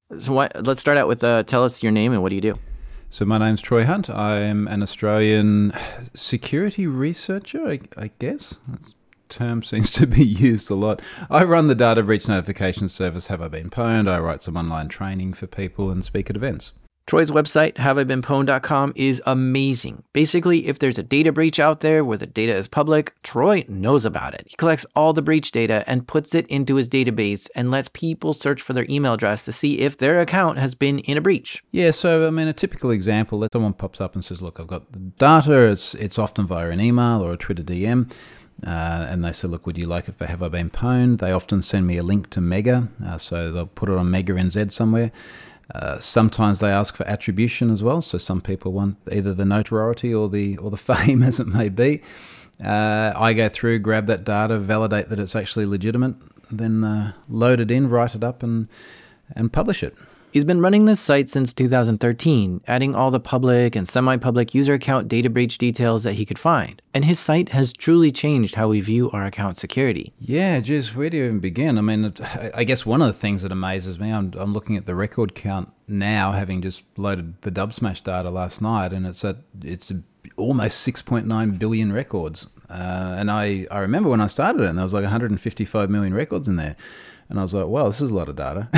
So let's start out with tell us your name and what do you do? So my name's Troy Hunt. I'm an Australian security researcher, I guess. That term seems to be used a lot. I run the data breach notification service, Have I Been Pwned? I write some online training for people and speak at events. Troy's website, haveibeenpwned.com, is amazing. Basically, if there's a data breach out there where the data is public, Troy knows about it. He collects all the breach data and puts it into his database and lets people search for their email address to see if their account has been in a breach. Yeah, so a typical example, that someone pops up and says, look, I've got the data, it's often via an email or a Twitter DM, and they say, look, would you like it for Have I Been Pwned? They often send me a link to Mega, so they'll put it on Mega NZ somewhere. Sometimes they ask for attribution as well, so some people want either the notoriety or the fame, as it may be. I go through, grab that data, validate that it's actually legitimate, then load it in, write it up, and publish it. He's been running this site since 2013, adding all the public and semi-public user account data breach details that he could find. And his site has truly changed how we view our account security. Yeah, geez, where do you even begin? I guess one of the things that amazes me, I'm looking at the record count now, having just loaded the Dubsmash data last night, and it's almost 6.9 billion records. And I remember when I started it, and there was like 155 million records in there. And I was like, wow, this is a lot of data.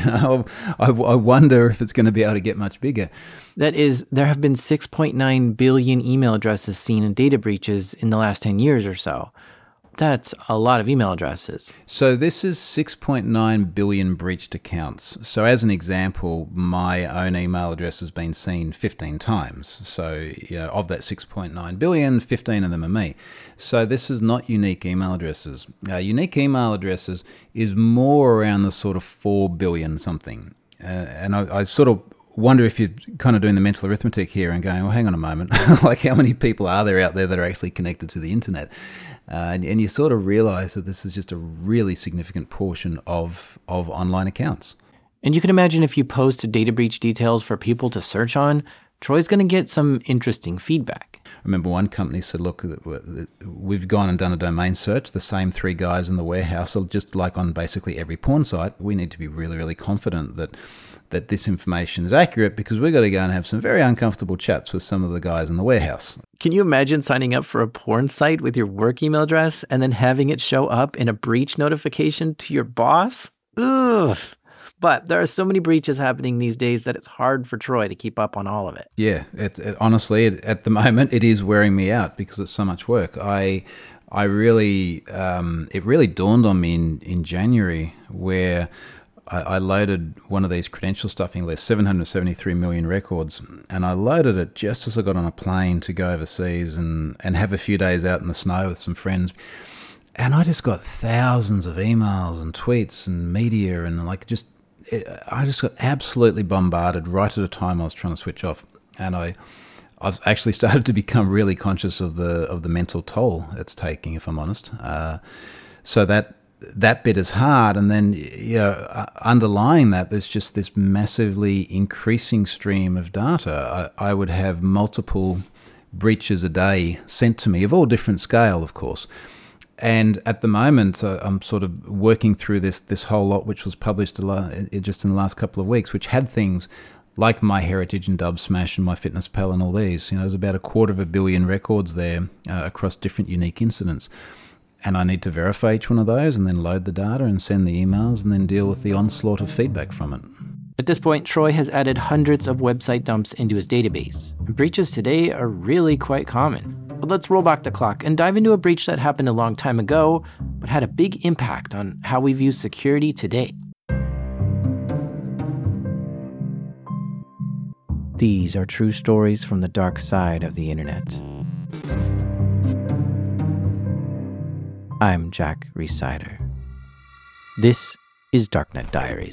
I wonder if it's going to be able to get much bigger. That is, there have been 6.9 billion email addresses seen in data breaches in the last 10 years or so. That's a lot of email addresses. So this is 6.9 billion breached accounts. So as an example, my own email address has been seen 15 times. So of that 6.9 billion, 15 of them are me. So this is not unique email addresses. Unique email addresses is more around the sort of 4 billion something. And I sort of wonder if you're kind of doing the mental arithmetic here and going, well, hang on a moment, like how many people are there out there that are actually connected to the internet? And you sort of realize that this is just a really significant portion of online accounts. And you can imagine if you post data breach details for people to search on, Troy's going to get some interesting feedback. I remember one company said, look, we've gone and done a domain search, the same 3 guys in the warehouse, just like on basically every porn site. We need to be really, really confident that this information is accurate, because we've got to go and have some very uncomfortable chats with some of the guys in the warehouse. Can you imagine signing up for a porn site with your work email address and then having it show up in a breach notification to your boss? Ugh. But there are so many breaches happening these days that it's hard for Troy to keep up on all of it. Yeah, honestly, at the moment, it is wearing me out because it's so much work. I really, it really dawned on me in January, where I loaded one of these credential stuffing lists, 773 million records, and I loaded it just as I got on a plane to go overseas and have a few days out in the snow with some friends. And I just got thousands of emails and tweets and media, and I just got absolutely bombarded right at a time I was trying to switch off. And I've actually started to become really conscious of the mental toll it's taking, if I'm honest. So that bit is hard, and then underlying that, there's just this massively increasing stream of data. I would have multiple breaches a day sent to me of all different scale, of course. And at the moment, I'm sort of working through this whole lot, which was published just in the last couple of weeks, which had things like MyHeritage and Dubsmash and MyFitnessPal and all these. There's about 250 million records there across different unique incidents. And I need to verify each one of those and then load the data and send the emails and then deal with the onslaught of feedback from it. At this point, Troy has added hundreds of website dumps into his database. And breaches today are really quite common. But let's roll back the clock and dive into a breach that happened a long time ago, but had a big impact on how we view security today. These are true stories from the dark side of the internet. I'm Jack Rhysider. This is Darknet Diaries.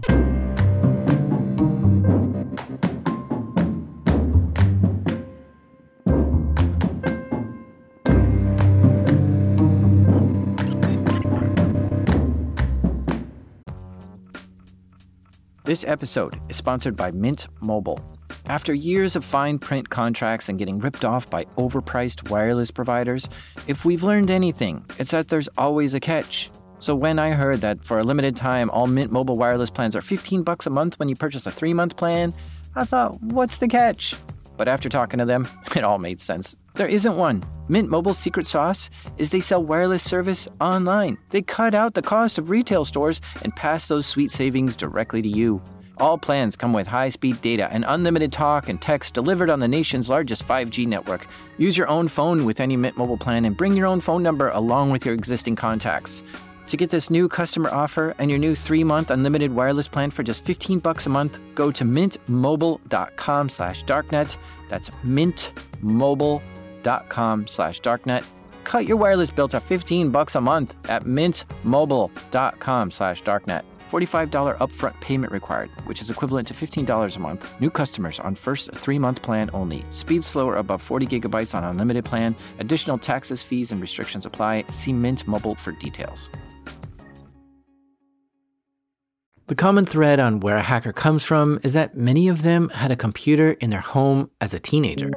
This episode is sponsored by Mint Mobile. After years of fine print contracts and getting ripped off by overpriced wireless providers, if we've learned anything, it's that there's always a catch. So when I heard that for a limited time, all Mint Mobile wireless plans are $15 a month when you purchase a 3-month plan, I thought, what's the catch? But after talking to them, it all made sense. There isn't one. Mint Mobile's secret sauce is they sell wireless service online. They cut out the cost of retail stores and pass those sweet savings directly to you. All plans come with high-speed data and unlimited talk and text delivered on the nation's largest 5G network. Use your own phone with any Mint Mobile plan and bring your own phone number along with your existing contacts. To get this new customer offer and your new 3-month unlimited wireless plan for just $15 a month, go to mintmobile.com/darknet. That's mintmobile.com/darknet. Cut your wireless bill to $15 a month at mintmobile.com/darknet. $45 upfront payment required, which is equivalent to $15 a month. New customers on first 3-month plan only. Speed slower above 40 gigabytes on unlimited plan. Additional taxes, fees, and restrictions apply. See Mint Mobile for details. The common thread on where a hacker comes from is that many of them had a computer in their home as a teenager.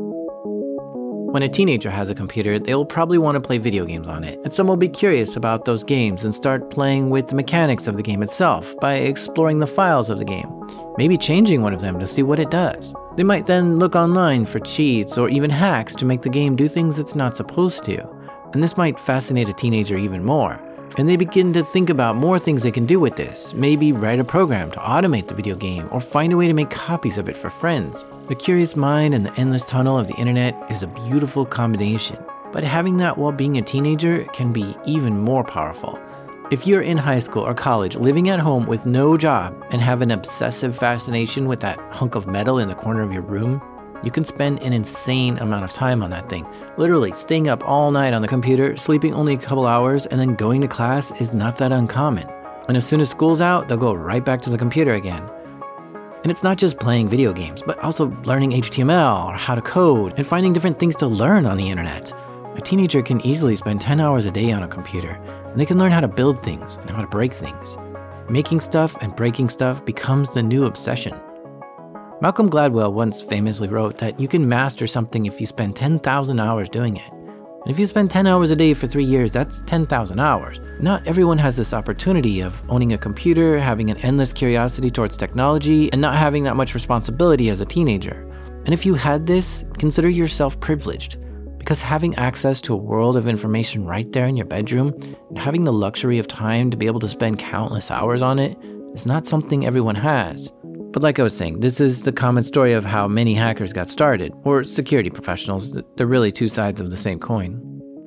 When a teenager has a computer, they will probably want to play video games on it, and some will be curious about those games and start playing with the mechanics of the game itself by exploring the files of the game, maybe changing one of them to see what it does. They might then look online for cheats or even hacks to make the game do things it's not supposed to, and this might fascinate a teenager even more. And they begin to think about more things they can do with this, maybe write a program to automate the video game or find a way to make copies of it for friends. The curious mind and the endless tunnel of the internet is a beautiful combination, but having that while being a teenager can be even more powerful. If you're in high school or college living at home with no job and have an obsessive fascination with that hunk of metal in the corner of your room, you can spend an insane amount of time on that thing. Literally, staying up all night on the computer, sleeping only a couple hours, and then going to class is not that uncommon. And as soon as school's out, they'll go right back to the computer again. And it's not just playing video games, but also learning HTML or how to code and finding different things to learn on the internet. A teenager can easily spend 10 hours a day on a computer, and they can learn how to build things and how to break things. Making stuff and breaking stuff becomes the new obsession. Malcolm Gladwell once famously wrote that you can master something if you spend 10,000 hours doing it. And if you spend 10 hours a day for 3 years, that's 10,000 hours. Not everyone has this opportunity of owning a computer, having an endless curiosity towards technology, and not having that much responsibility as a teenager. And if you had this, consider yourself privileged, because having access to a world of information right there in your bedroom and having the luxury of time to be able to spend countless hours on it is not something everyone has. But like I was saying, this is the common story of how many hackers got started, or security professionals. They're really two sides of the same coin.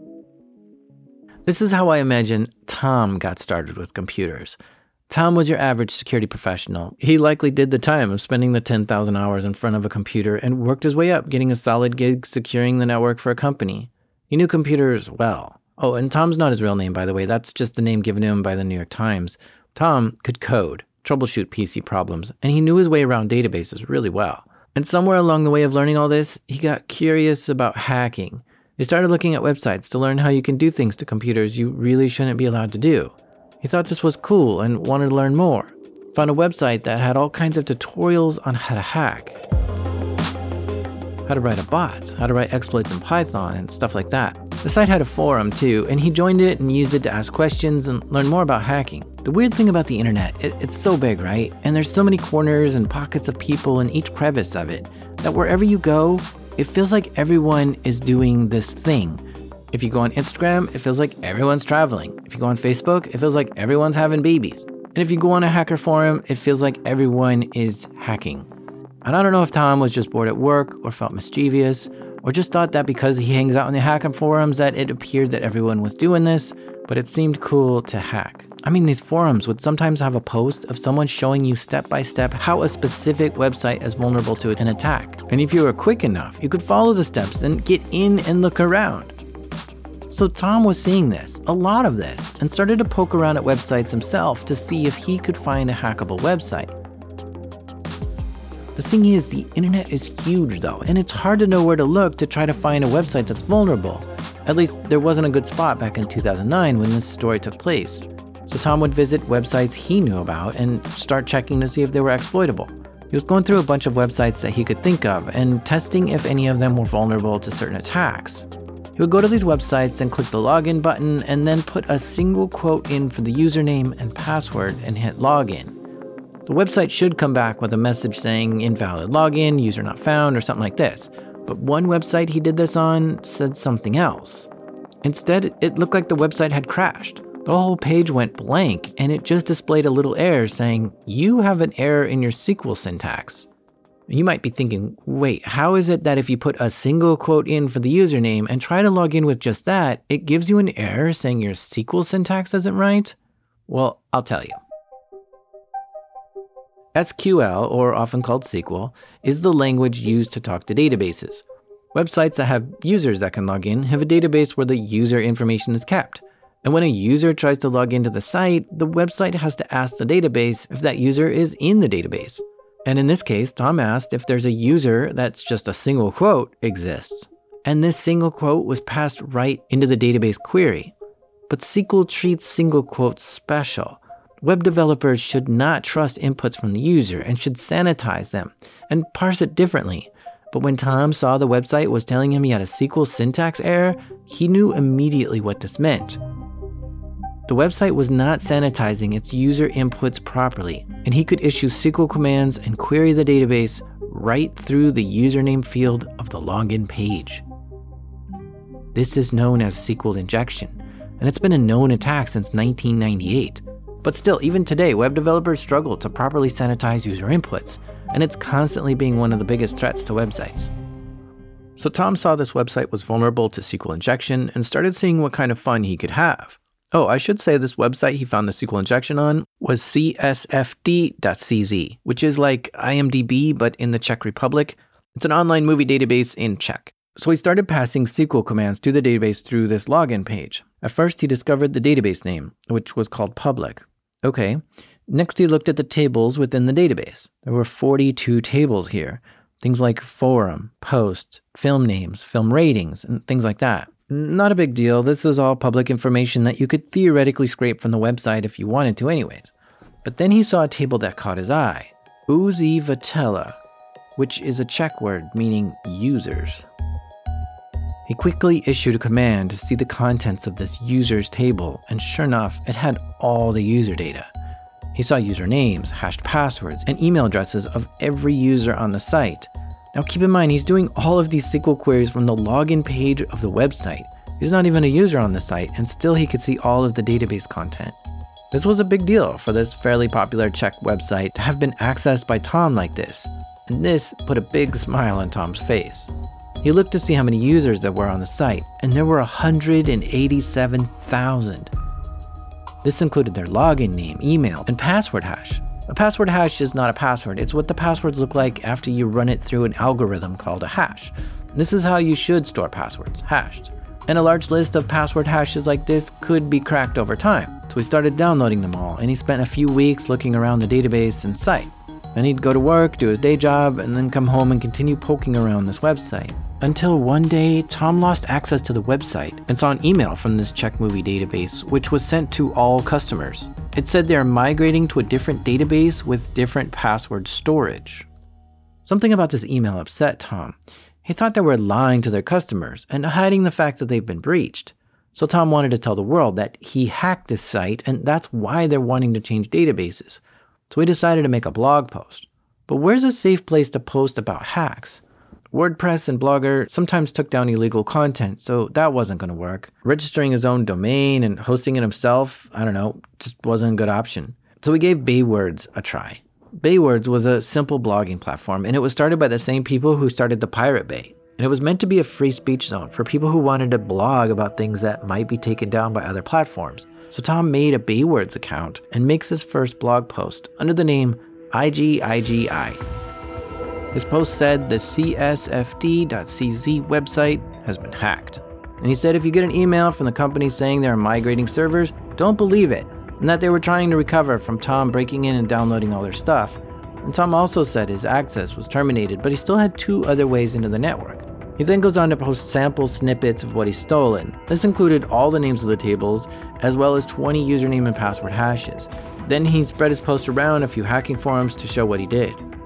This is how I imagine Tom got started with computers. Tom was your average security professional. He likely did the time of spending the 10,000 hours in front of a computer and worked his way up, getting a solid gig securing the network for a company. He knew computers well. Oh, and Tom's not his real name, by the way. That's just the name given to him by the New York Times. Tom could code, troubleshoot PC problems, and he knew his way around databases really well. And somewhere along the way of learning all this, he got curious about hacking. He started looking at websites to learn how you can do things to computers you really shouldn't be allowed to do. He thought this was cool and wanted to learn more. Found a website that had all kinds of tutorials on how to hack. How to write a bot, how to write exploits in Python, and stuff like that. The site had a forum too, and he joined it and used it to ask questions and learn more about hacking. The weird thing about the internet, it's so big, right? And there's so many corners and pockets of people in each crevice of it, that wherever you go, it feels like everyone is doing this thing. If you go on Instagram, it feels like everyone's traveling. If you go on Facebook, it feels like everyone's having babies. And if you go on a hacker forum, it feels like everyone is hacking. And I don't know if Tom was just bored at work or felt mischievous or just thought that because he hangs out in the hacking forums that it appeared that everyone was doing this, but it seemed cool to hack. I mean, these forums would sometimes have a post of someone showing you step by step how a specific website is vulnerable to an attack. And if you were quick enough, you could follow the steps and get in and look around. So Tom was seeing this, a lot of this, and started to poke around at websites himself to see if he could find a hackable website. The thing is, the internet is huge though, and it's hard to know where to look to try to find a website that's vulnerable. At least there wasn't a good spot back in 2009 when this story took place. So Tom would visit websites he knew about and start checking to see if they were exploitable. He was going through a bunch of websites that he could think of and testing if any of them were vulnerable to certain attacks. He would go to these websites and click the login button and then put a single quote in for the username and password and hit login. The website should come back with a message saying invalid login, user not found, or something like this. But one website he did this on said something else. Instead, it looked like the website had crashed. The whole page went blank and it just displayed a little error saying, "You have an error in your SQL syntax." You might be thinking, wait, how is it that if you put a single quote in for the username and try to log in with just that, it gives you an error saying your SQL syntax isn't right? Well, I'll tell you. SQL, or often called SQL, is the language used to talk to databases. Websites that have users that can log in have a database where the user information is kept. And when a user tries to log into the site, the website has to ask the database if that user is in the database. And in this case, Tom asked if there's a user that's just a single quote exists. And this single quote was passed right into the database query. But SQL treats single quotes special. Web developers should not trust inputs from the user and should sanitize them and parse it differently. But when Tom saw the website was telling him he had a SQL syntax error, he knew immediately what this meant. The website was not sanitizing its user inputs properly, and he could issue SQL commands and query the database right through the username field of the login page. This is known as SQL injection, and it's been a known attack since 1998. But still, even today, web developers struggle to properly sanitize user inputs, and it's constantly being one of the biggest threats to websites. So Tom saw this website was vulnerable to SQL injection and started seeing what kind of fun he could have. Oh, I should say this website he found the SQL injection on was csfd.cz, which is like IMDb, but in the Czech Republic. It's an online movie database in Czech. So he started passing SQL commands to the database through this login page. At first, he discovered the database name, which was called public. Okay. Next, he looked at the tables within the database. There were 42 tables here. Things like forum, post, film names, film ratings, and things like that. Not a big deal. This is all public information that you could theoretically scrape from the website if you wanted to anyways. But then he saw a table that caught his eye. Uživatele, which is a Czech word meaning users. He quickly issued a command to see the contents of this users table, and sure enough, it had all the user data. He saw usernames, hashed passwords, and email addresses of every user on the site. Now keep in mind, he's doing all of these SQL queries from the login page of the website. He's not even a user on the site, and still he could see all of the database content. This was a big deal for this fairly popular Czech website to have been accessed by Tom like this, and this put a big smile on Tom's face. He looked to see how many users there were on the site, and there were 187,000. This included their login name, email, and password hash. A password hash is not a password. It's what the passwords look like after you run it through an algorithm called a hash. This is how you should store passwords, hashed. And a large list of password hashes like this could be cracked over time. So he started downloading them all, and he spent a few weeks looking around the database and site. Then he'd go to work, do his day job, and then come home and continue poking around this website. Until one day, Tom lost access to the website and saw an email from this Czech movie database, which was sent to all customers. It said they are migrating to a different database with different password storage. Something about this email upset Tom. He thought they were lying to their customers and hiding the fact that they've been breached. So Tom wanted to tell the world that he hacked this site, and that's why they're wanting to change databases. So he decided to make a blog post. But where's a safe place to post about hacks? WordPress and Blogger sometimes took down illegal content, so that wasn't going to work. Registering his own domain and hosting it himself, just wasn't a good option. So he gave Baywords a try. Baywords was a simple blogging platform, and it was started by the same people who started the Pirate Bay. And it was meant to be a free speech zone for people who wanted to blog about things that might be taken down by other platforms. So Tom made a Baywords account and makes his first blog post under the name IGIGI. His post said the csfd.cz website has been hacked. And he said if you get an email from the company saying they're migrating servers, don't believe it, and that they were trying to recover from Tom breaking in and downloading all their stuff. And Tom also said his access was terminated, but he still had 2 other ways into the network. He then goes on to post sample snippets of what he's stolen. This included all the names of the tables, as well as 20 username and password hashes. Then he spread his post around a few hacking forums to show what he did.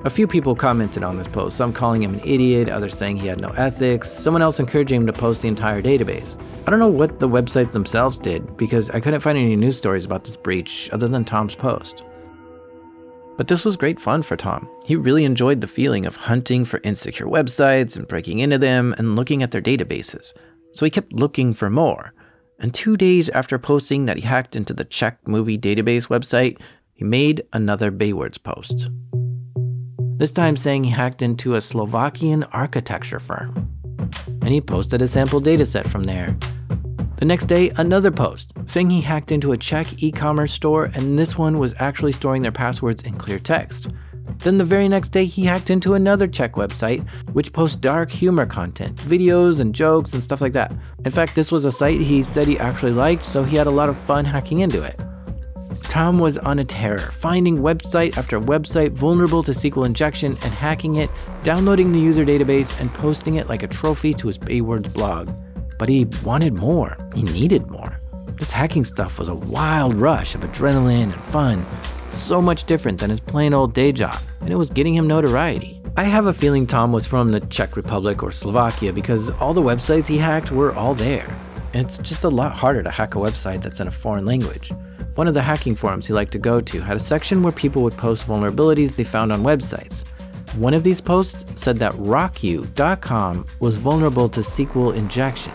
A few people commented on this post, some calling him an idiot, others saying he had no ethics, someone else encouraging him to post the entire database. I don't know what the websites themselves did, because I couldn't find any news stories about this breach other than Tom's post. But this was great fun for Tom. He really enjoyed the feeling of hunting for insecure websites and breaking into them and looking at their databases. So he kept looking for more. And 2 days after posting that he hacked into the Czech movie database website, he made another Baywords post. This time saying he hacked into a Slovakian architecture firm. And he posted a sample dataset from there. The next day, another post saying he hacked into a Czech e-commerce store, and this one was actually storing their passwords in clear text. Then the very next day, he hacked into another Czech website, which posts dark humor content, videos and jokes and stuff like that. In fact, this was a site he said he actually liked, so he had a lot of fun hacking into it. Tom was on a tear, finding website after website vulnerable to SQL injection and hacking it, downloading the user database and posting it like a trophy to his Baywords blog. But he wanted more. He needed more. This hacking stuff was a wild rush of adrenaline and fun, so much different than his plain old day job, and it was getting him notoriety. I have a feeling Tom was from the Czech Republic or Slovakia because all the websites he hacked were all there. And it's just a lot harder to hack a website that's in a foreign language. One of the hacking forums he liked to go to had a section where people would post vulnerabilities they found on websites. One of these posts said that Rockyou.com was vulnerable to SQL injection.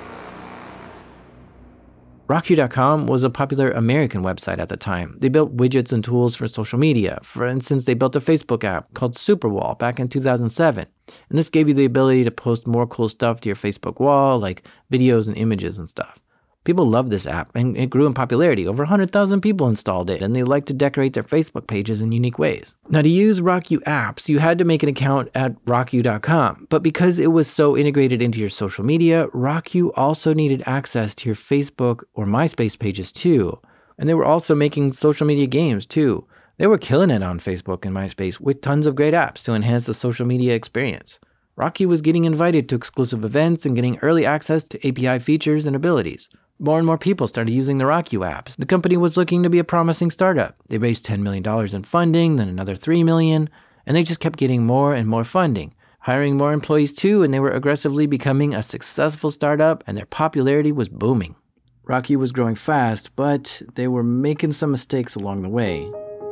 Rockyou.com was a popular American website at the time. They built widgets and tools for social media. For instance, they built a Facebook app called Superwall back in 2007. And this gave you the ability to post more cool stuff to your Facebook wall, like videos and images and stuff. People loved this app, and it grew in popularity. Over 100,000 people installed it, and they liked to decorate their Facebook pages in unique ways. Now, to use Rockyou apps, you had to make an account at Rockyou.com, but because it was so integrated into your social media, Rockyou also needed access to your Facebook or MySpace pages too. And they were also making social media games too. They were killing it on Facebook and MySpace with tons of great apps to enhance the social media experience. Rockyou was getting invited to exclusive events and getting early access to API features and abilities. More and more people started using the Rockyou apps. The company was looking to be a promising startup. They raised $10 million in funding, then another $3 million, and they just kept getting more and more funding, hiring more employees too, and they were aggressively becoming a successful startup, and their popularity was booming. Rockyou was growing fast, but they were making some mistakes along the way.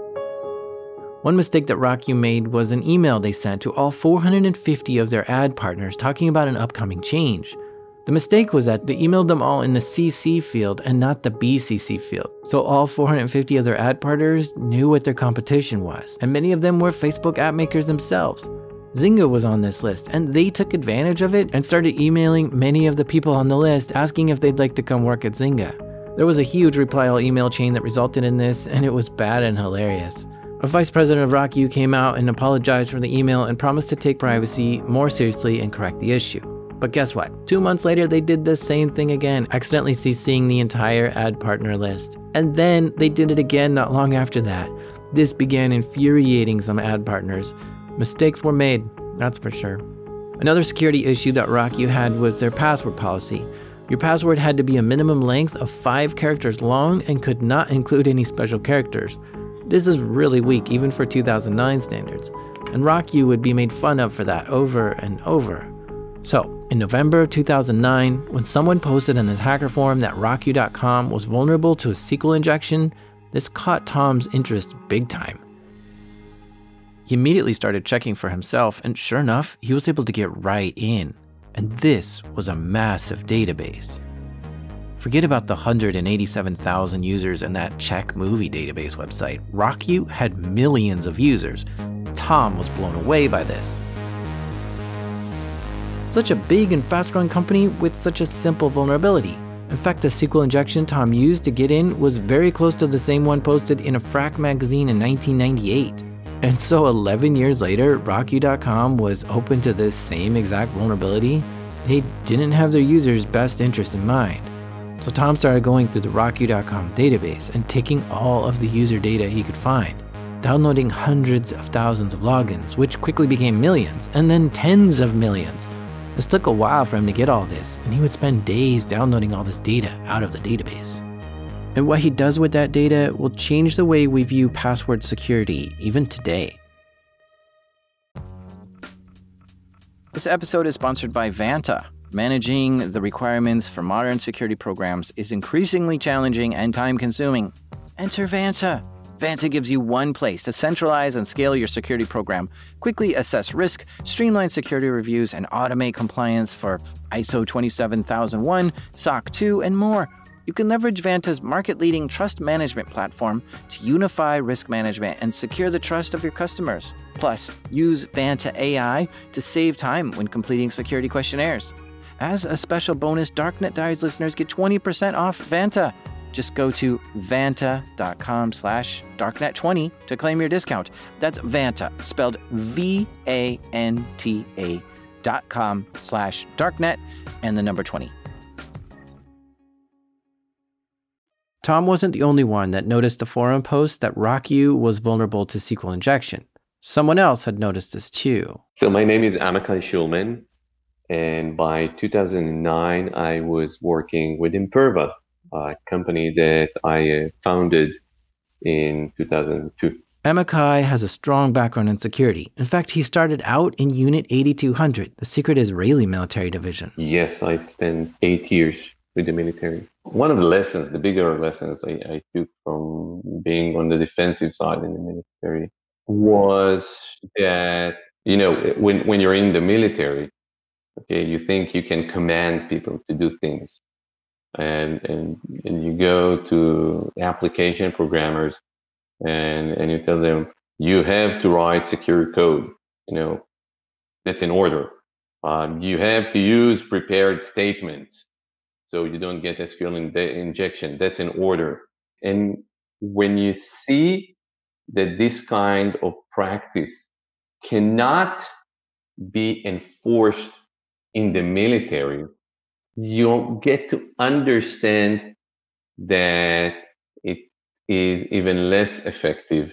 One mistake that Rockyou made was an email they sent to all 450 of their ad partners talking about an upcoming change. The mistake was that they emailed them all in the CC field and not the BCC field. So all 450 of their ad partners knew what their competition was, and many of them were Facebook app makers themselves. Zynga was on this list, and they took advantage of it and started emailing many of the people on the list asking if they'd like to come work at Zynga. There was a huge reply-all email chain that resulted in this, and it was bad and hilarious. A vice president of Rockyou came out and apologized for the email and promised to take privacy more seriously and correct the issue. But guess what? 2 months later, they did the same thing again, accidentally CCing the entire ad partner list. And then they did it again not long after that. This began infuriating some ad partners. Mistakes were made, that's for sure. Another security issue that Rockyou had was their password policy. Your password had to be a minimum length of 5 characters long and could not include any special characters. This is really weak, even for 2009 standards. And Rockyou would be made fun of for that over and over. So, in November of 2009, when someone posted in this hacker forum that Rockyou.com was vulnerable to a SQL injection, this caught Tom's interest big time. He immediately started checking for himself, and sure enough, he was able to get right in. And this was a massive database. Forget about the 187,000 users in that Czech movie database website. Rockyou had millions of users. Tom was blown away by this. Such a big and fast-growing company with such a simple vulnerability. In fact, the SQL injection Tom used to get in was very close to the same one posted in a Frack magazine in 1998. And so 11 years later, Rockyou.com was open to this same exact vulnerability. They didn't have their users' best interest in mind. So Tom started going through the Rockyou.com database and taking all of the user data he could find, downloading hundreds of thousands of logins, which quickly became millions, and then tens of millions. This took a while for him to get all this, and he would spend days downloading all this data out of the database. And what he does with that data will change the way we view password security even today. This episode is sponsored by Vanta. Managing the requirements for modern security programs is increasingly challenging and time-consuming. Enter Vanta. Vanta gives you one place to centralize and scale your security program, quickly assess risk, streamline security reviews, and automate compliance for ISO 27001, SOC 2, and more. You can leverage Vanta's market-leading trust management platform to unify risk management and secure the trust of your customers. Plus, use Vanta AI to save time when completing security questionnaires. As a special bonus, Darknet Diaries listeners get 20% off Vanta. Just go to vanta.com/darknet20 to claim your discount. That's Vanta, spelled VANTA.com/darknet and the number 20. Tom wasn't the only one that noticed the forum post that RockU was vulnerable to SQL injection. Someone else had noticed this too. So my name is Amichai Shulman, and by 2009, I was working with Imperva, a company that I founded in 2002. Amichai has a strong background in security. In fact, he started out in Unit 8200, the secret Israeli military division. Yes, I spent 8 years with the military. One of the lessons, the bigger lessons I took from being on the defensive side in the military was that, when you're in the military, okay, you think you can command people to do things. And you go to application programmers and you tell them, you have to write secure code, that's in order. You have to use prepared statements so you don't get SQL injection, that's in order. And when you see that this kind of practice cannot be enforced in the military, you get to understand that it is even less effective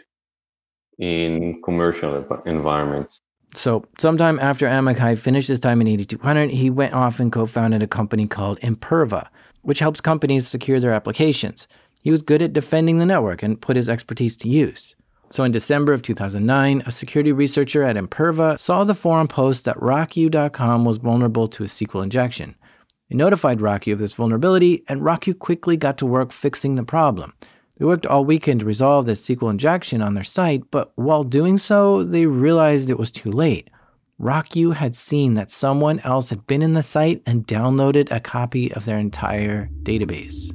in commercial environments. So sometime after Amichai finished his time in 8200, he went off and co-founded a company called Imperva, which helps companies secure their applications. He was good at defending the network and put his expertise to use. So in December of 2009, a security researcher at Imperva saw the forum post that RockU.com was vulnerable to a SQL injection. He notified RockU of this vulnerability, and RockU quickly got to work fixing the problem. They worked all weekend to resolve this SQL injection on their site, but while doing so, they realized it was too late. RockU had seen that someone else had been in the site and downloaded a copy of their entire database.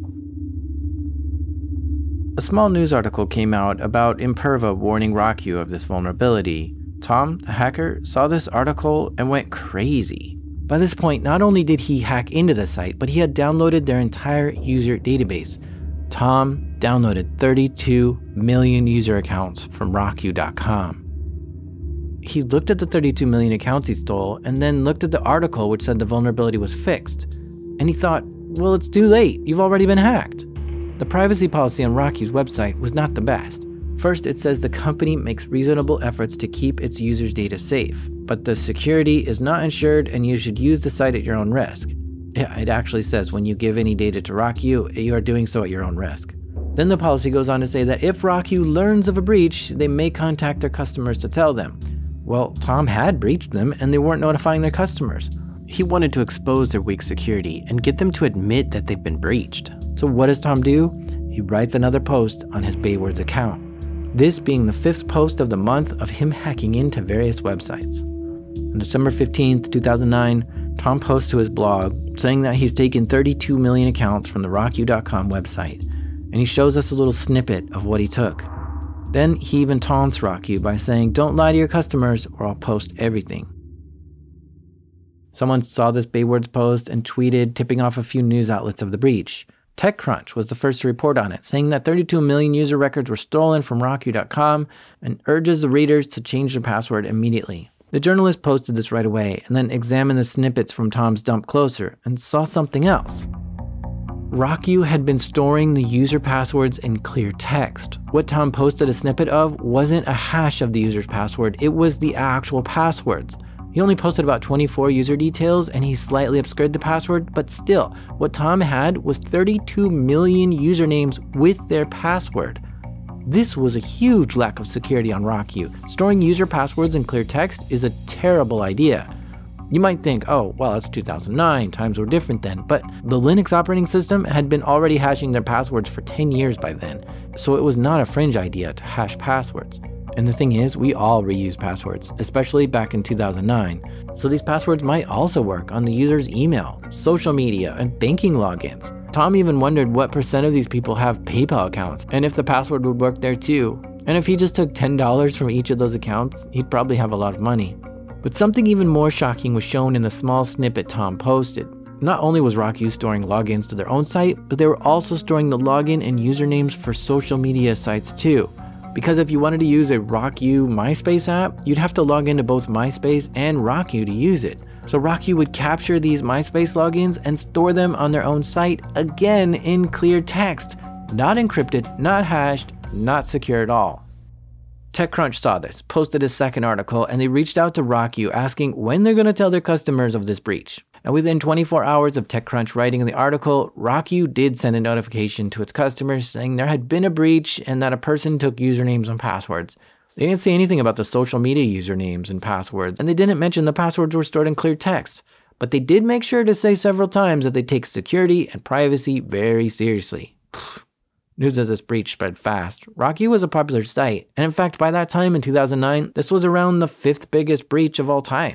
A small news article came out about Imperva warning RockU of this vulnerability. Tom, the hacker, saw this article and went crazy. By this point, not only did he hack into the site, but he had downloaded their entire user database. Tom downloaded 32 million user accounts from RockU.com. He looked at the 32 million accounts he stole and then looked at the article which said the vulnerability was fixed. And he thought, well, it's too late. You've already been hacked. The privacy policy on RockU's website was not the best. First, it says the company makes reasonable efforts to keep its users' data safe, but the security is not ensured and you should use the site at your own risk. Yeah, it actually says when you give any data to RockU, you are doing so at your own risk. Then the policy goes on to say that if RockU learns of a breach, they may contact their customers to tell them. Well, Tom had breached them and they weren't notifying their customers. He wanted to expose their weak security and get them to admit that they've been breached. So what does Tom do? He writes another post on his Baywords account. This being the 5th post of the month of him hacking into various websites. On December 15th, 2009, Tom posts to his blog saying that he's taken 32 million accounts from the RockU.com website, and he shows us a little snippet of what he took. Then he even taunts RockU by saying, "Don't lie to your customers or I'll post everything." Someone saw this Baywords post and tweeted, tipping off a few news outlets of the breach. TechCrunch was the first to report on it, saying that 32 million user records were stolen from RockU.com and urges the readers to change their password immediately. The journalist posted this right away and then examined the snippets from Tom's dump closer and saw something else. RockU had been storing the user passwords in clear text. What Tom posted a snippet of wasn't a hash of the user's password, it was the actual passwords. He only posted about 24 user details and he slightly obscured the password, but still, what Tom had was 32 million usernames with their password. This was a huge lack of security on RockU. Storing user passwords in clear text is a terrible idea. You might think, oh, well, it's 2009, times were different then, but the Linux operating system had been already hashing their passwords for 10 years by then, so it was not a fringe idea to hash passwords. And the thing is, we all reuse passwords, especially back in 2009, so these passwords might also work on the user's email, social media, and banking logins. Tom even wondered what % of these people have PayPal accounts, and if the password would work there too. And if he just took $10 from each of those accounts, he'd probably have a lot of money. But something even more shocking was shown in the small snippet Tom posted. Not only was RockU storing logins to their own site, but they were also storing the login and usernames for social media sites too. Because if you wanted to use a RockU MySpace app, you'd have to log into both MySpace and RockU to use it. So RockU would capture these MySpace logins and store them on their own site, again in clear text. Not encrypted, not hashed, not secure at all. TechCrunch saw this, posted a second article, and they reached out to RockU asking when they're going to tell their customers of this breach. And within 24 hours of TechCrunch writing the article, RockU did send a notification to its customers saying there had been a breach and that a person took usernames and passwords. They didn't say anything about the social media usernames and passwords, and they didn't mention the passwords were stored in clear text. But they did make sure to say several times that they take security and privacy very seriously. News of this breach spread fast. RockU was a popular site, and in fact, by that time in 2009, this was around the 5th biggest breach of all time.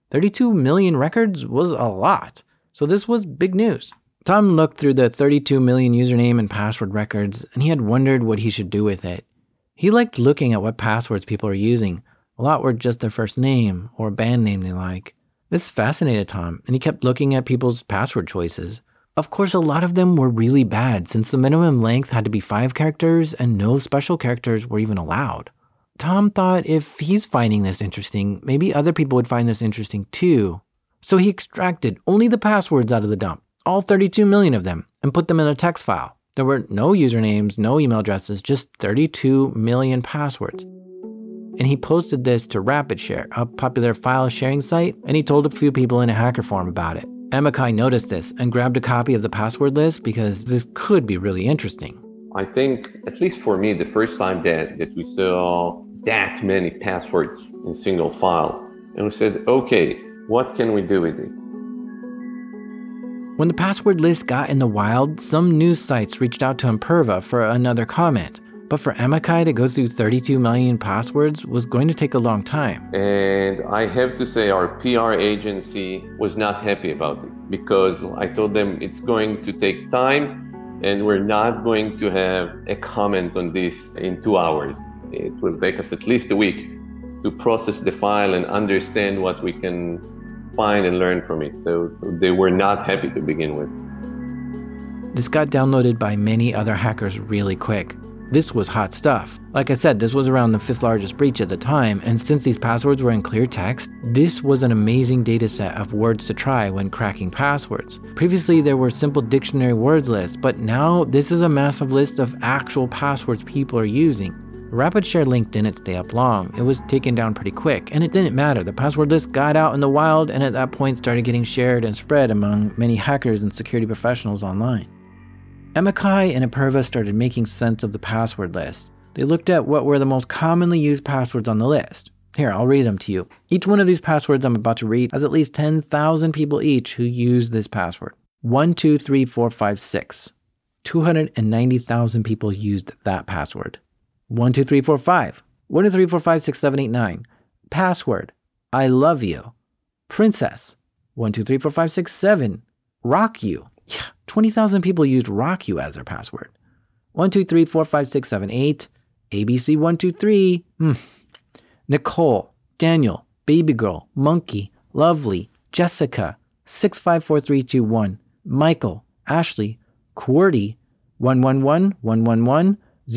32 million records was a lot, so this was big news. Tom looked through the 32 million username and password records, and he had wondered what he should do with it. He liked looking at what passwords people are using. A lot were just their first name or a band name they like. This fascinated Tom, and he kept looking at people's password choices. Of course, a lot of them were really bad since the minimum length had to be 5 characters and no special characters were even allowed. Tom thought if he's finding this interesting, maybe other people would find this interesting too. So he extracted only the passwords out of the dump, all 32 million of them, and put them in a text file. There were no usernames, no email addresses, just 32 million passwords. And he posted this to RapidShare, a popular file sharing site, and he told a few people in a hacker forum about it. Amakai noticed this and grabbed a copy of the password list because this could be really interesting. I think, at least for me, the first time that we saw that many passwords in a single file, and we said, okay, what can we do with it? When the password list got in the wild, some news sites reached out to Imperva for another comment. But for Amakai to go through 32 million passwords was going to take a long time. And I have to say our PR agency was not happy about it because I told them it's going to take time and we're not going to have a comment on this in 2 hours. It will take us at least a week to process the file and understand what we can find and learn from it. So they were not happy to begin with. This got downloaded by many other hackers really quick. This was hot stuff. Like I said, this was around the 5th largest breach at the time, and since these passwords were in clear text, this was an amazing data set of words to try when cracking passwords. Previously, there were simple dictionary words lists, but now this is a massive list of actual passwords people are using. RapidShare link didn't stay up long. It was taken down pretty quick, and it didn't matter. The password list got out in the wild, and at that point started getting shared and spread among many hackers and security professionals online. Amakai and Imperva started making sense of the password list. They looked at what were the most commonly used passwords on the list. Here, I'll read them to you. Each one of these passwords I'm about to read has at least 10,000 people each who use this password. 1, 2, 3, 4, 5, 6. 290,000 people used that password. 1, 2, 3, 4, 5. 1, 2, 3, 4, 5, 6, 7, 8, 9. Password. I love you. Princess. 1, 2, 3, 4, 5, 6, 7. RockU. Yeah, 20,000 people used RockU as their password. 1, 2, 3, 4, 5, 6, 7, 8. ABC 1, 2, 3. Nicole, Daniel, Baby Girl, Monkey, Lovely, Jessica, 654321, Michael, Ashley, QWERTY, 111, 111,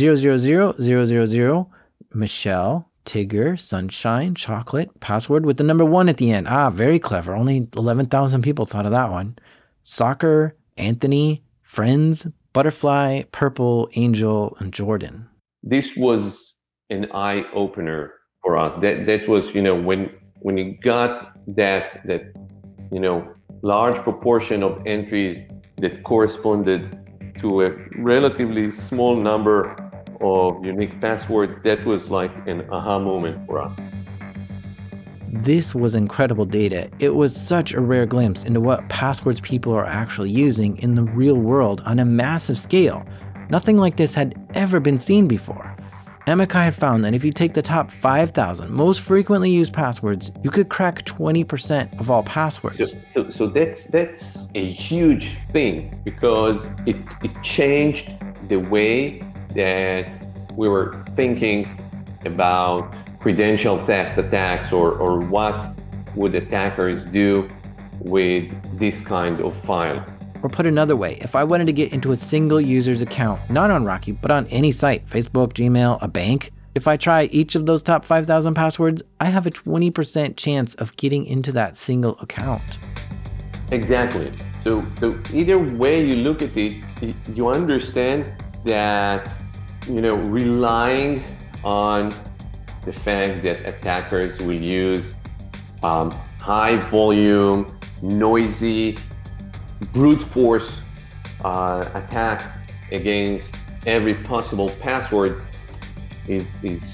000, Michelle, Tigger, Sunshine, Chocolate, password with the number 1 at the end. Very clever. Only 11,000 people thought of that one. Soccer, Anthony, Friends, Butterfly, Purple, Angel, and Jordan. This was an eye-opener for us. That was, when you got that large proportion of entries that corresponded to a relatively small number of unique passwords, that was like an aha moment for us. This was incredible data. It was such a rare glimpse into what passwords people are actually using in the real world on a massive scale. Nothing like this had ever been seen before. Amekai had found that if you take the top 5,000 most frequently used passwords, you could crack 20% of all passwords. So that's a huge thing, because it changed the way that we were thinking about credential theft attacks, or what would attackers do with this kind of file. Or put another way, if I wanted to get into a single user's account, not on Rocky, but on any site, Facebook, Gmail, a bank, if I try each of those top 5,000 passwords, I have a 20% chance of getting into that single account. Exactly. So either way you look at it, you understand that, relying on the fact that attackers will use high volume, noisy, brute force attack against every possible password is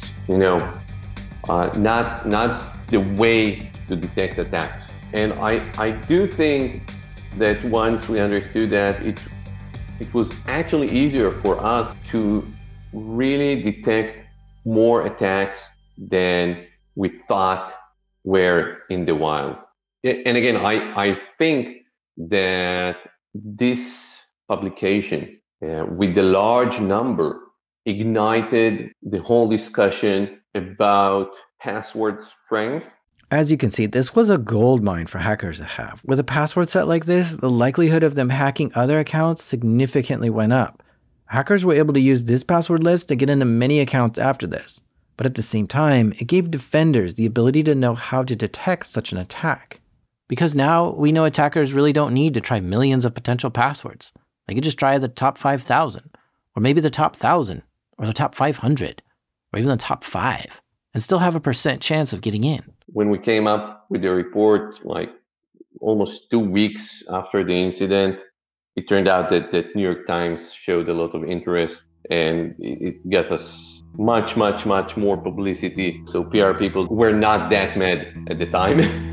not the way to detect attacks. And I do think that once we understood that, it was actually easier for us to really detect more attacks than we thought were in the wild. And again, I think that this publication with the large number ignited the whole discussion about password strength. As you can see, this was a gold mine for hackers to have. With a password set like this, the likelihood of them hacking other accounts significantly went up. Hackers were able to use this password list to get into many accounts after this. But at the same time, it gave defenders the ability to know how to detect such an attack. Because now we know attackers really don't need to try millions of potential passwords. They could just try the top 5,000, or maybe the top 1,000, or the top 500, or even the top 5, and still have a % chance of getting in. When we came up with the report, like almost 2 weeks after the incident, it turned out that New York Times showed a lot of interest, and it got us much more publicity. So PR people were not that mad at the time.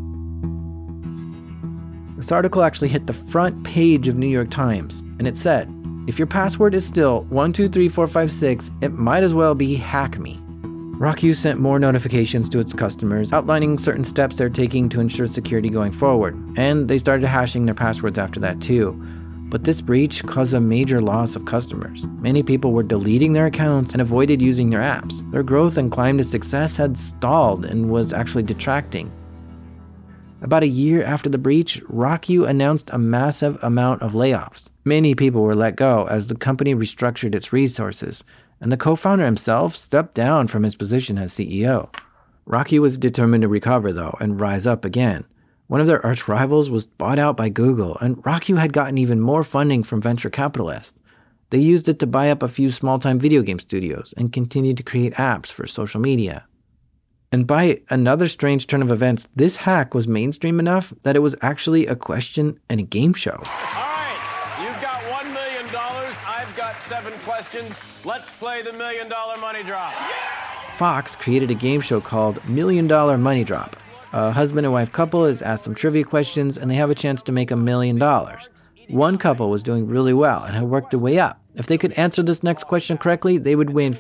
This article actually hit the front page of New York Times, and it said, if your password is still 123456, it might as well be hack me. RockU sent more notifications to its customers outlining certain steps they're taking to ensure security going forward, and they started hashing their passwords after that too. But this breach caused a major loss of customers. Many people were deleting their accounts and avoided using their apps. Their growth and climb to success had stalled and was actually detracting. About a year after the breach, RockU announced a massive amount of layoffs. Many people were let go as the company restructured its resources, and the co-founder himself stepped down from his position as CEO. RockU was determined to recover, though, and rise up again. One of their arch rivals was bought out by Google, and RockU had gotten even more funding from venture capitalists. They used it to buy up a few small-time video game studios and continued to create apps for social media. And by another strange turn of events, this hack was mainstream enough that it was actually a question and a game show. All right, you've got $1 million. I've got 7 questions. Let's play the $1 million money drop. Fox created a game show called $1 Million Money Drop. A husband and wife couple is asked some trivia questions, and they have a chance to make $1 million. One couple was doing really well and had worked their way up. If they could answer this next question correctly, they would win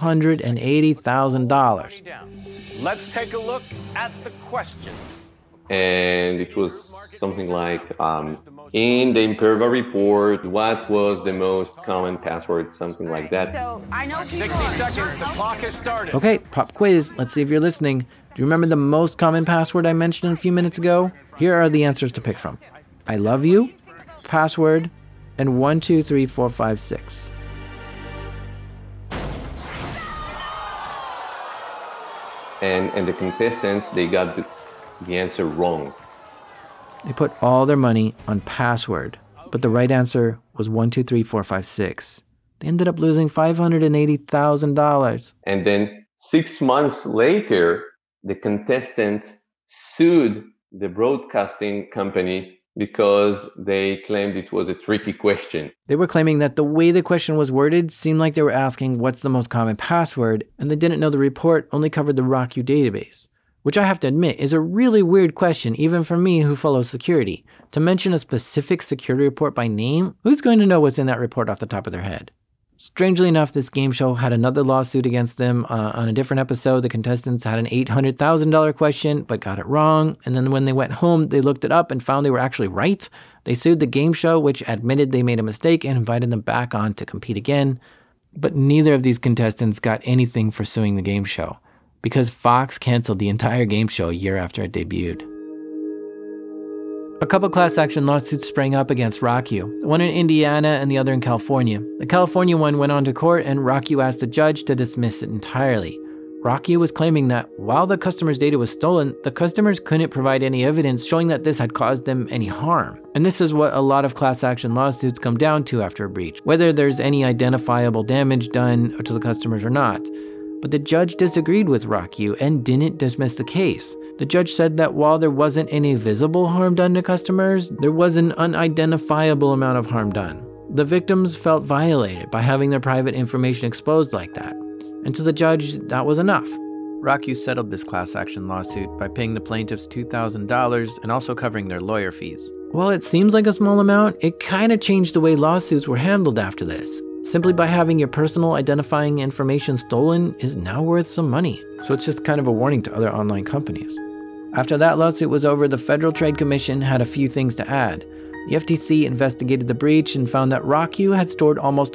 $580,000. Let's take a look at the question. And it was something like, in the Imperva report, what was the most common password? Something like that. So I know 60 seconds, the clock has started. Okay, pop quiz. Let's see if you're listening. Do you remember the most common password I mentioned a few minutes ago? Here are the answers to pick from. I love you, password, and 123456. And the contestants, they got the answer wrong. They put all their money on password, but the right answer was 123456. They ended up losing $580,000. And then 6 months later, the contestants sued the broadcasting company because they claimed it was a tricky question. They were claiming that the way the question was worded seemed like they were asking what's the most common password, and they didn't know the report only covered the RockU database. which I have to admit is a really weird question even for me who follows security. To mention a specific security report by name, who's going to know what's in that report off the top of their head? Strangely enough, this game show had another lawsuit against them. On a different episode, the contestants had an $800,000 question, but got it wrong. And then when they went home, they looked it up and found they were actually right. They sued the game show, which admitted they made a mistake and invited them back on to compete again. But neither of these contestants got anything for suing the game show, because Fox canceled the entire game show a year after it debuted. A couple class action lawsuits sprang up against RockYou, one in Indiana and the other in California. The California one went on to court and RockYou asked the judge to dismiss it entirely. RockYou was claiming that while the customer's data was stolen, the customers couldn't provide any evidence showing that this had caused them any harm. And this is what a lot of class action lawsuits come down to after a breach, whether there's any identifiable damage done to the customers or not. But the judge disagreed with RockYou and didn't dismiss the case. The judge said that while there wasn't any visible harm done to customers, there was an unidentifiable amount of harm done. The victims felt violated by having their private information exposed like that. And to the judge, that was enough. RockYou settled this class action lawsuit by paying the plaintiffs $2,000 and also covering their lawyer fees. While it seems like a small amount, it kind of changed the way lawsuits were handled after this. Simply by having your personal identifying information stolen is now worth some money. So it's just kind of a warning to other online companies. After that lawsuit was over, the Federal Trade Commission had a few things to add. The FTC investigated the breach and found that RockYou had stored almost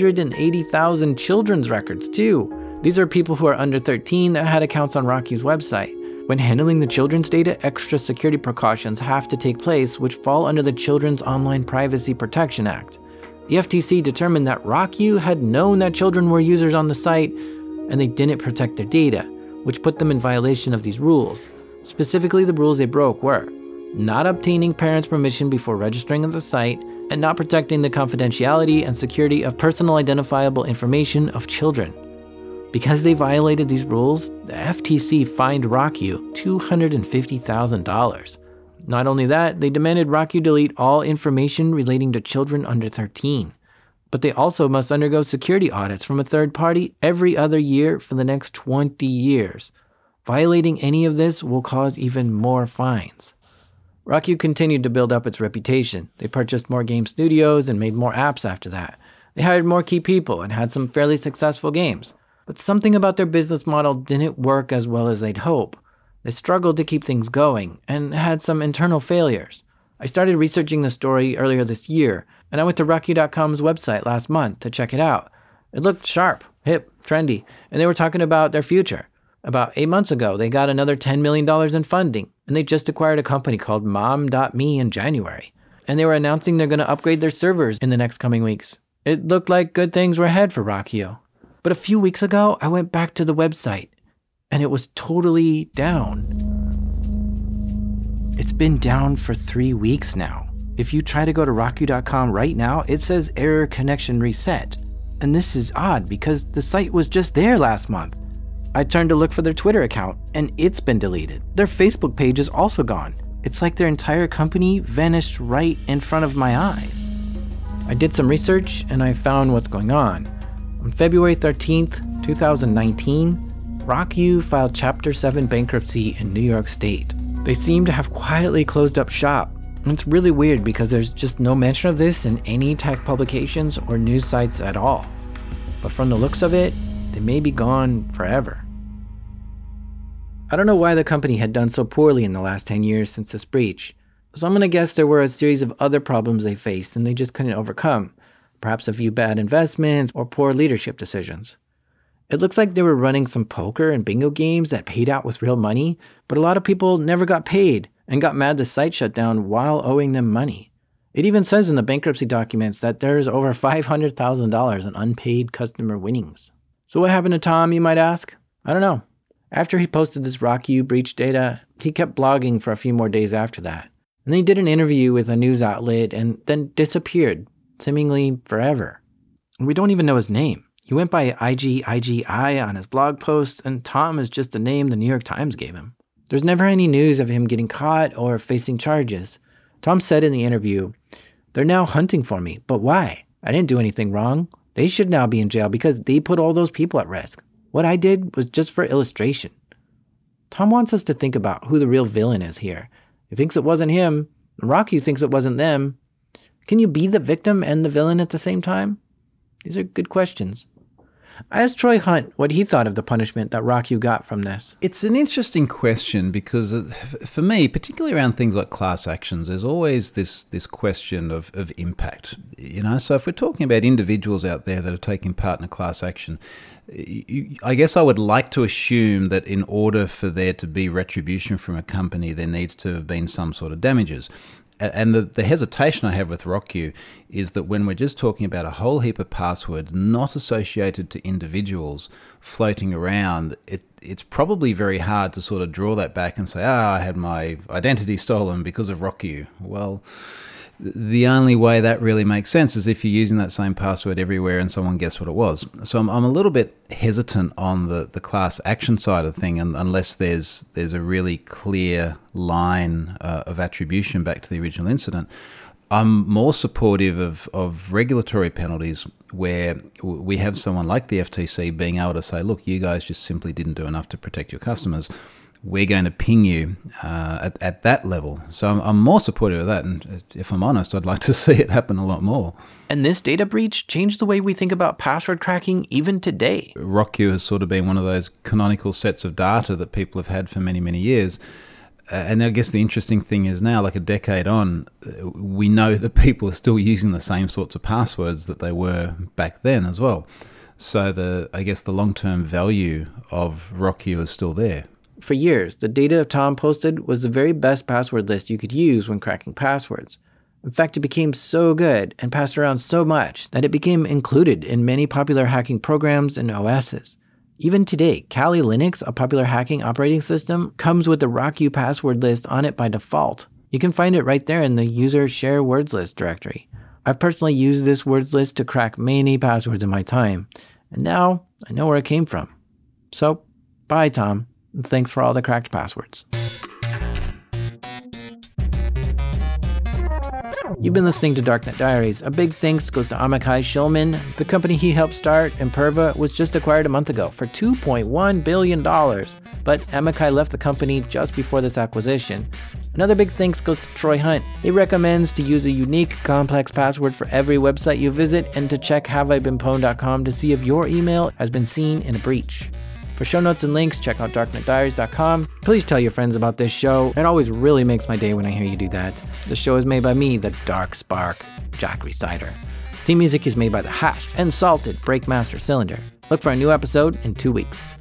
180,000 children's records too. These are people who are under 13 that had accounts on RockYou's website. When handling the children's data, extra security precautions have to take place, which fall under the Children's Online Privacy Protection Act. The FTC determined that RockYou had known that children were users on the site, and they didn't protect their data, which put them in violation of these rules. Specifically, the rules they broke were not obtaining parents' permission before registering on the site, and not protecting the confidentiality and security of personal identifiable information of children. Because they violated these rules, the FTC fined RockYou $250,000. Not only that, they demanded RockYou delete all information relating to children under 13. But they also must undergo security audits from a third party every other year for the next 20 years. Violating any of this will cause even more fines. RockYou continued to build up its reputation. They purchased more game studios and made more apps after that. They hired more key people and had some fairly successful games. But something about their business model didn't work as well as they'd hope. They struggled to keep things going and had some internal failures. I started researching the story earlier this year, and I went to RockYou.com's website last month to check it out. It looked sharp, hip, trendy, and they were talking about their future. About 8 months ago, they got another $10 million in funding, and they just acquired a company called Mom.me in January. And they were announcing they're going to upgrade their servers in the next coming weeks. It looked like good things were ahead for RockYou. But a few weeks ago, I went back to the website, and it was totally down. It's been down for 3 weeks now. If you try to go to RockYou.com right now, it says error connection reset. And this is odd because the site was just there last month. I turned to look for their Twitter account, and it's been deleted. Their Facebook page is also gone. It's like their entire company vanished right in front of my eyes. I did some research, and I found what's going on. On February 13th, 2019, RockYou filed Chapter 7 bankruptcy in New York State. They seem to have quietly closed up shop. And it's really weird because there's just no mention of this in any tech publications or news sites at all. But from the looks of it, they may be gone forever. I don't know why the company had done so poorly in the last 10 years since this breach. So I'm going to guess there were a series of other problems they faced and they just couldn't overcome. Perhaps a few bad investments or poor leadership decisions. It looks like they were running some poker and bingo games that paid out with real money, but a lot of people never got paid and got mad the site shut down while owing them money. It even says in the bankruptcy documents that there's over $500,000 in unpaid customer winnings. So what happened to Tom, you might ask? I don't know. After he posted this RockYou breach data, he kept blogging for a few more days after that. And then he did an interview with a news outlet and then disappeared, seemingly forever. We don't even know his name. He went by IGI on his blog posts, and Tom is just the name the New York Times gave him. There's never any news of him getting caught or facing charges. Tom said in the interview, "They're now hunting for me, but why? I didn't do anything wrong. They should now be in jail because they put all those people at risk. What I did was just for illustration." Tom wants us to think about who the real villain is here. He thinks it wasn't him, and Rockyu thinks it wasn't them. Can you be the victim and the villain at the same time? These are good questions. I asked Troy Hunt what he thought of the punishment that Rockyu got from this. It's an interesting question because for me, particularly around things like class actions, there's always this question of impact. So if we're talking about individuals out there that are taking part in a class action, I guess I would like to assume that in order for there to be retribution from a company, there needs to have been some sort of damages. And the hesitation I have with Rockyu is that when we're just talking about a whole heap of passwords not associated to individuals floating around, it's probably very hard to sort of draw that back and say, I had my identity stolen because of Rockyu. Well, the only way that really makes sense is if you're using that same password everywhere and someone guessed what it was. So I'm a little bit hesitant on the class action side of the thing, unless there's a really clear line of attribution back to the original incident. I'm more supportive of regulatory penalties where we have someone like the FTC being able to say, look, you guys just simply didn't do enough to protect your customers. We're going to ping you at that level. So I'm more supportive of that. And if I'm honest, I'd like to see it happen a lot more. And this data breach changed the way we think about password cracking even today. Rockyu has sort of been one of those canonical sets of data that people have had for many, many years. And I guess the interesting thing is now, like a decade on, we know that people are still using the same sorts of passwords that they were back then as well. So I guess the long-term value of Rockyu is still there. For years, the data Tom posted was the very best password list you could use when cracking passwords. In fact, it became so good and passed around so much that it became included in many popular hacking programs and OSs. Even today, Kali Linux, a popular hacking operating system, comes with the Rockyu password list on it by default. You can find it right there in the user share words list directory. I've personally used this words list to crack many passwords in my time, and now I know where it came from. So, bye, Tom. And thanks for all the cracked passwords. You've been listening to Darknet Diaries. A big thanks goes to Amichai Shulman. The company he helped start, Imperva, was just acquired a month ago for $2.1 billion. But Amichai left the company just before this acquisition. Another big thanks goes to Troy Hunt. He recommends to use a unique, complex password for every website you visit and to check haveibeenpwned.com to see if your email has been seen in a breach. For show notes and links, check out darknetdiaries.com. Please tell your friends about this show. It always really makes my day when I hear you do that. The show is made by me, the Dark Spark, Jack Resider. Theme music is made by The Hash and Salted Breakmaster Cylinder. Look for a new episode in 2 weeks.